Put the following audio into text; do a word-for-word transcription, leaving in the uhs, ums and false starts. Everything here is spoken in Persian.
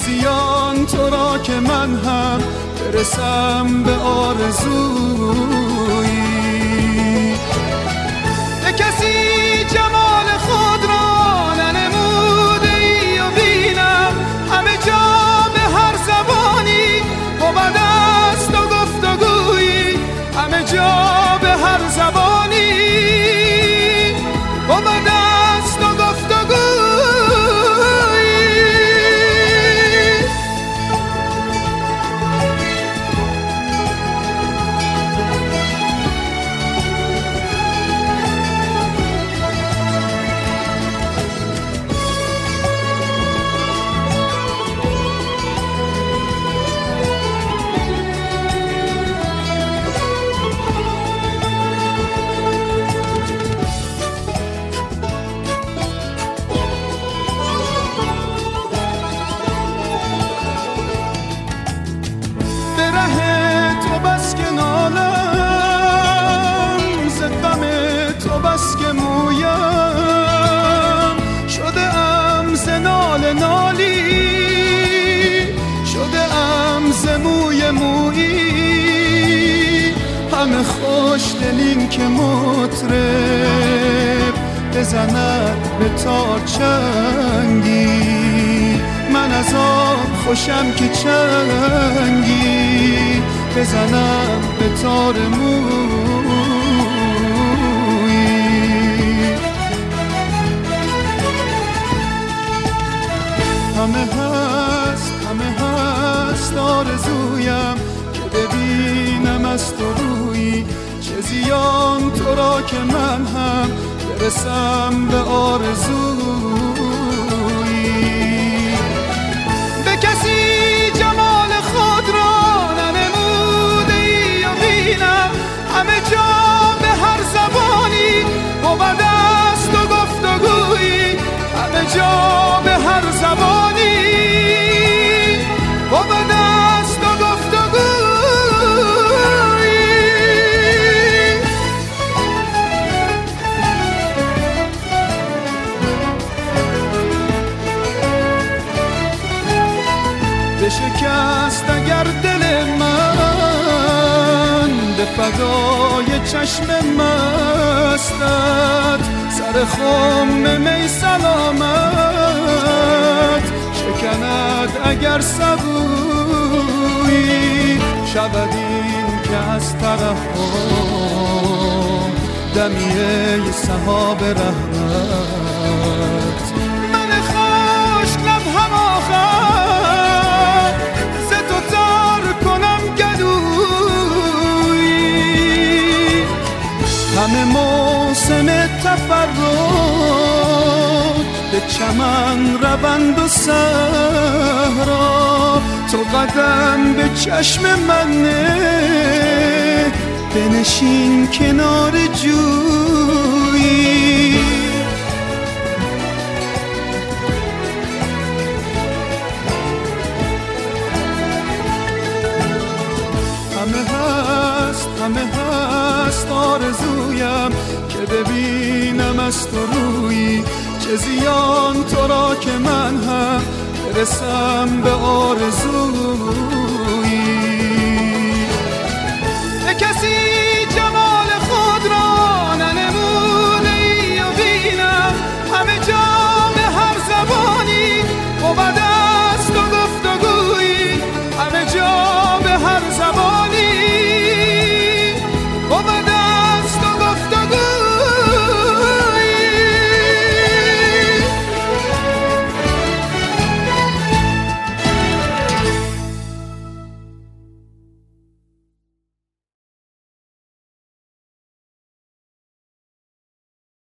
زیان تو را که من هم برسم به آرزویی. به کسی جمال خود را ننموده ای و بینم همه جا به هر زبانی بود است و گفتگویی، همه جا به هر زبانی بود است و گفتگویی. همه خوش دلیم که مطرب بزند به تار چنگی، من از آن خوشم که چنگی بزنم به تار مویی. همه هست همه هست آرزویم که ببینم از تو روی، چه زیان تو را که من هم برسم به آرزویی. به کسی جمال خود را ننموده ای و بینم همه جا به هر زبانی بود است و گفتگویی، همه جا به هر زبانی بود است و گفتگویی. بشکست اگر دل من به فدای چشم مستت، سر خم می سلامت شکند اگر سبویی. شود این که از طرفم دمیه سحاب رحمت، من خوش لب هم آخر ز تو تار کنم گلویی. همه موسم تفرد به چمن روند و صحرا، تو قدم به چشم من نه بنشین کنار جویی. همه هست همه هست آرزویم که ببینم از تو روی، چه زیان تو را که من هم برسم به آرزویی.